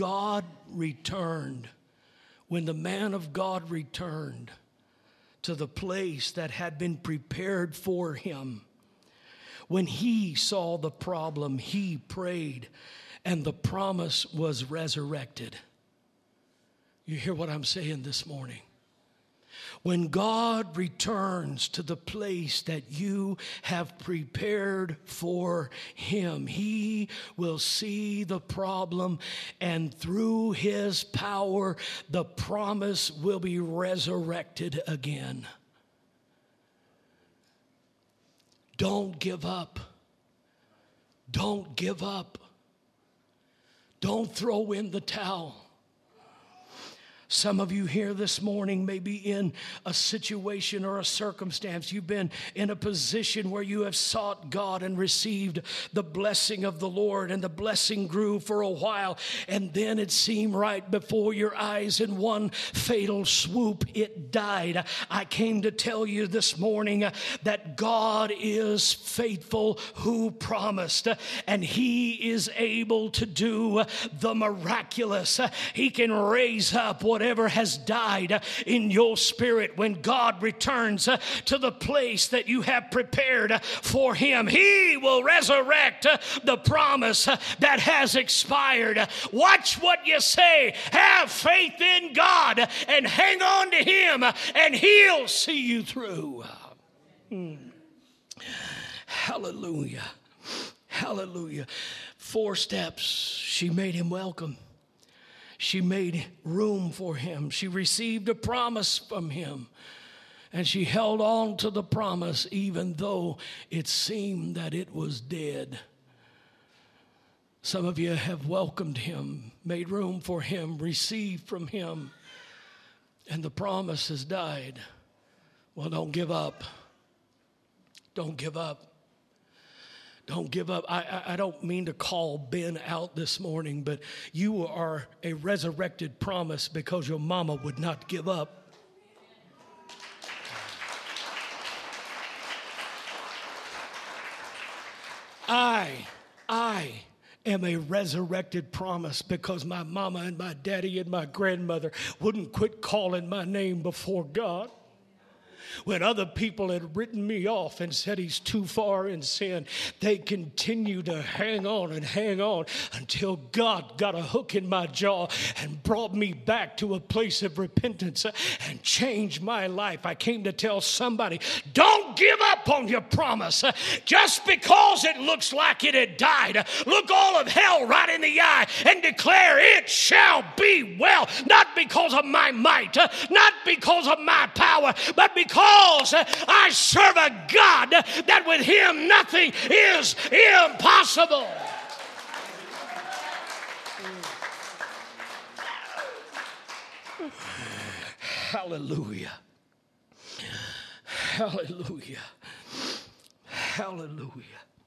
man of God returned to the place that had been prepared for him, when he saw the problem, he prayed, and the promise was resurrected. You hear what I'm saying this morning? When God returns to the place that you have prepared for him, he will see the problem, and through his power, the promise will be resurrected again. Don't give up. Don't give up. Don't throw in the towel. Some of you here this morning may be in a situation or a circumstance. You've been in a position where you have sought God and received the blessing of the Lord, and the blessing grew for a while, and then it seemed right before your eyes in one fatal swoop, it died. I came to tell you this morning that God is faithful who promised, and He is able to do the miraculous. He can raise up whatever has died in your spirit when God returns to the place that you have prepared for Him. He will resurrect the promise that has expired. Watch what you say. Have faith in God and hang on to Him, and He'll see you through. Hallelujah. Hallelujah. 4 steps. She made him welcome. She made room for him. She received a promise from him. And she held on to the promise even though it seemed that it was dead. Some of you have welcomed him, made room for him, received from him, and the promise has died. Well, don't give up. Don't give up. Don't give up. I don't mean to call Ben out this morning, but you are a resurrected promise because your mama would not give up. I am a resurrected promise because my mama and my daddy and my grandmother wouldn't quit calling my name before God. When other people had written me off and said he's too far in sin, they continued to hang on until God got a hook in my jaw and brought me back to a place of repentance and changed my life. I came to tell somebody, don't give up on your promise. Just because it looks like it had died, look all of hell right in the eye and declare it shall be well. Not because of my might, not because of my power, but because I serve a God that with Him nothing is impossible. Hallelujah. Hallelujah. Hallelujah.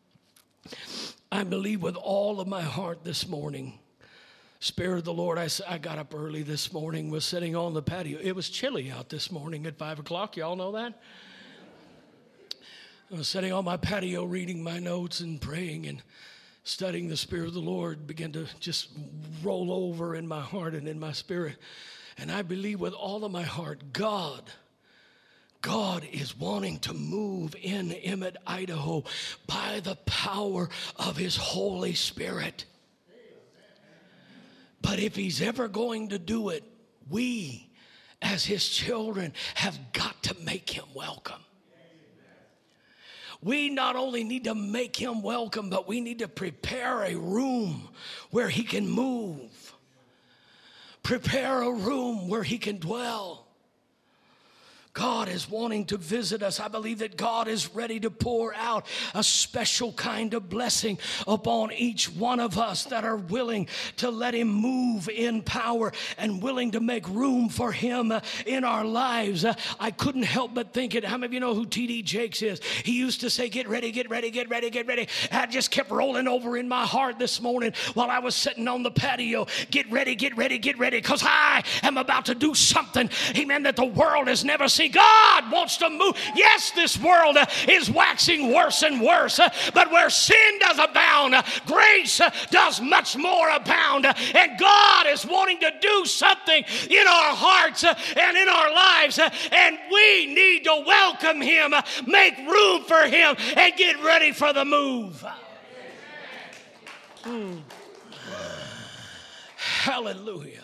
I believe with all of my heart this morning, Spirit of the Lord, I got up early this morning, was sitting on the patio. It was chilly out this morning at 5 o'clock. Y'all know that? I was sitting on my patio reading my notes and praying and studying. The Spirit of the Lord began to just roll over in my heart and in my spirit. And I believe with all of my heart, God is wanting to move in Emmett, Idaho by the power of His Holy Spirit. But if He's ever going to do it, we, as His children, have got to make Him welcome. We not only need to make Him welcome, but we need to prepare a room where He can move. Prepare a room where He can dwell. God is wanting to visit us. I believe that God is ready to pour out a special kind of blessing upon each one of us that are willing to let Him move in power and willing to make room for Him in our lives. I couldn't help but think it. How many of you know who T.D. Jakes is? He used to say, get ready, get ready, get ready, get ready. I just kept rolling over in my heart this morning while I was sitting on the patio. Get ready, get ready, get ready, because I am about to do something, amen, that the world has never seen. God wants to move. Yes, this world is waxing worse and worse, but where sin does abound, grace does much more abound. And God is wanting to do something in our hearts and in our lives, and we need to welcome Him, make room for Him, and get ready for the move. Hallelujah.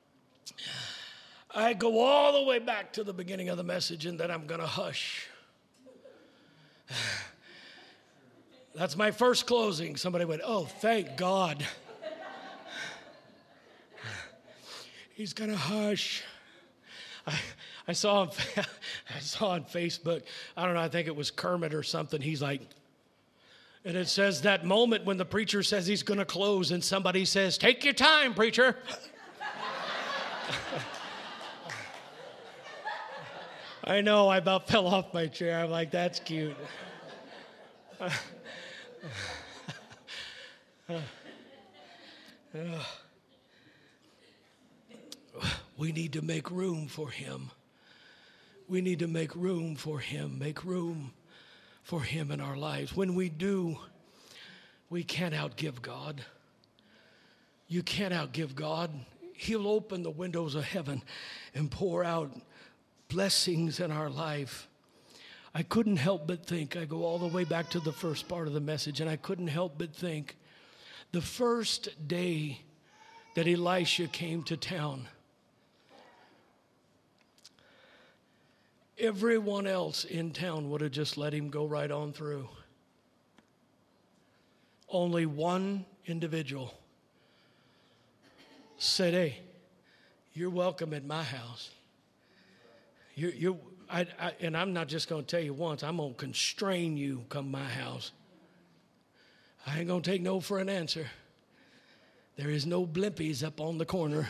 I go all the way back to the beginning of the message, and then I'm going to hush. That's my first closing. Somebody went, oh, thank God. He's going to hush. I saw on Facebook, I don't know, I think it was Kermit or something. He's like, and it says that moment when the preacher says he's going to close and somebody says, take your time, preacher. I know, I about fell off my chair. I'm like, that's cute. We need to make room for him. We need to make room for him. Make room for him in our lives. When we do, we can't outgive God. You can't outgive God. He'll open the windows of heaven and pour out blessings in our life. I couldn't help but think, I go all the way back to the first part of the message, and I couldn't help but think, the first day that Elisha came to town, everyone else in town would have just let him go right on through. Only one individual said, hey, you're welcome at my house. And I'm not just going to tell you once, I'm going to constrain you come my house. I ain't going to take no for an answer. There is no blimpies up on the corner.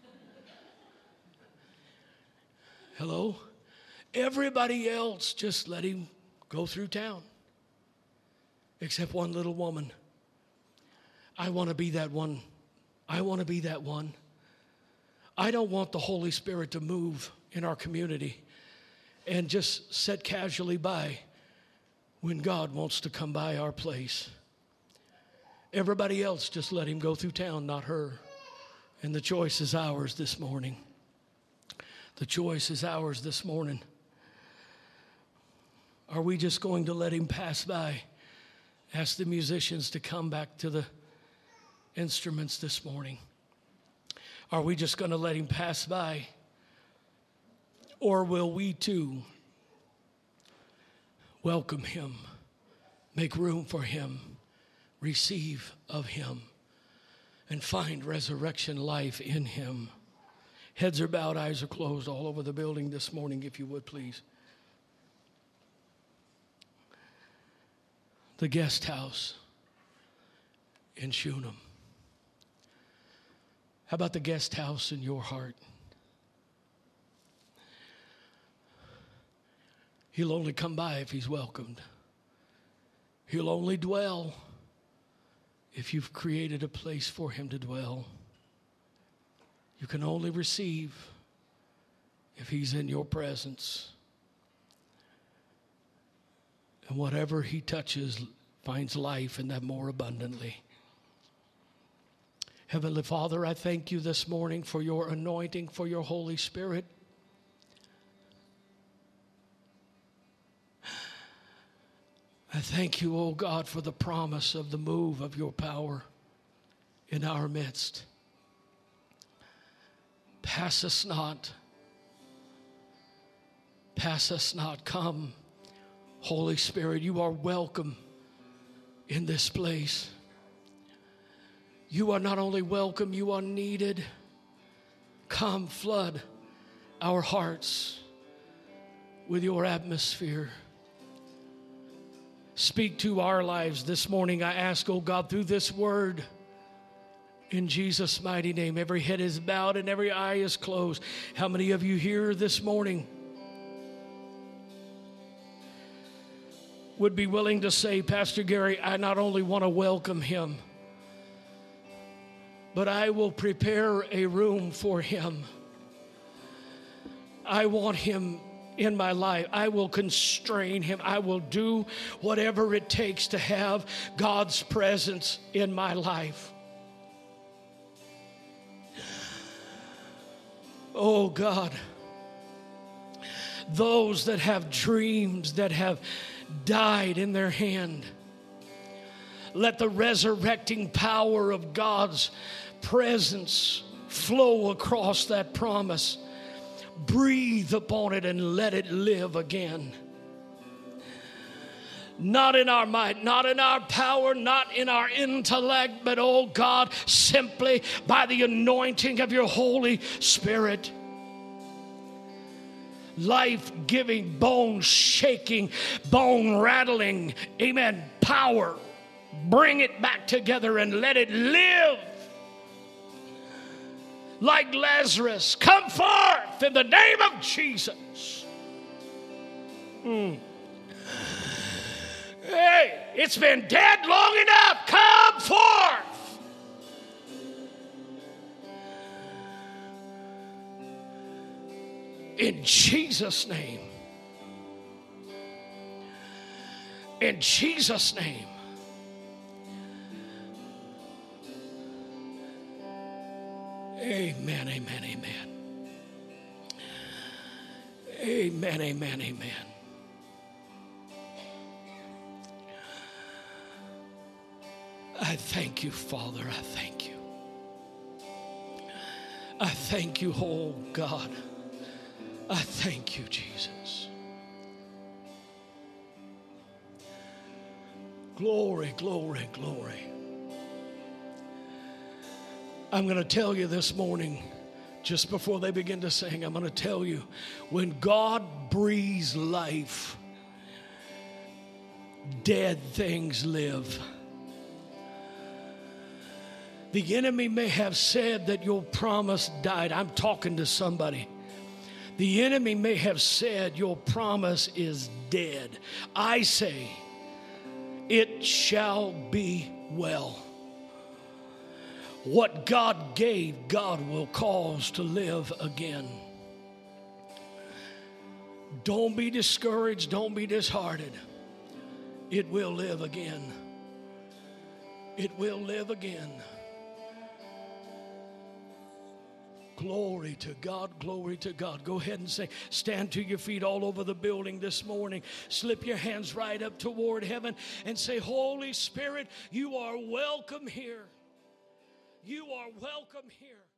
Hello? Everybody else just let him go through town. Except one little woman. I want to be that one. I want to be that one. I don't want the Holy Spirit to move in our community and just sit casually by when God wants to come by our place. Everybody else just let him go through town, not her. And the choice is ours this morning. The choice is ours this morning. Are we just going to let him pass by? Ask the musicians to come back to the instruments this morning. Are we just going to let him pass by? Or will we too welcome him, make room for him, receive of him, and find resurrection life in him? Heads are bowed, eyes are closed all over the building this morning, if you would, please. The guest house in Shunem. How about the guest house in your heart? He'll only come by if he's welcomed. He'll only dwell if you've created a place for him to dwell. You can only receive if he's in your presence. And whatever he touches finds life and that more abundantly. Heavenly Father, I thank you this morning for your anointing, for your Holy Spirit. I thank you, oh God, for the promise of the move of your power in our midst. Pass us not. Pass us not. Come, Holy Spirit, you are welcome in this place. You are not only welcome, you are needed. Come, flood our hearts with your atmosphere. Speak to our lives this morning, I ask, oh God, through this word. In Jesus' mighty name, every head is bowed and every eye is closed. How many of you here this morning would be willing to say, Pastor Gary, I not only want to welcome him, but I will prepare a room for him. I want him in my life. I will constrain him. I will do whatever it takes to have God's presence in my life. Oh God, those that have dreams that have died in their hand, let the resurrecting power of God's presence flow across that promise. Breathe upon it and let it live again. Not in our might, not in our power, not in our intellect, but, oh God, simply by the anointing of your Holy Spirit. Life-giving, bone-shaking, bone-rattling, amen, power. Bring it back together and let it live. Like Lazarus, come forth in the name of Jesus. Hey, it's been dead long enough. Come forth. In Jesus' name. In Jesus' name. Amen, amen, amen. Amen, amen, amen. I thank you, Father. I thank you. I thank you, oh God. I thank you, Jesus. Glory, glory, glory. I'm going to tell you this morning, just before they begin to sing, I'm going to tell you, when God breathes life, dead things live. The enemy may have said that your promise died. I'm talking to somebody. The enemy may have said your promise is dead. I say, it shall be well. What God gave, God will cause to live again. Don't be discouraged. Don't be disheartened. It will live again. It will live again. Glory to God, glory to God. Go ahead and sing. Stand to your feet all over the building this morning. Slip your hands right up toward heaven and say, Holy Spirit, you are welcome here. You are welcome here.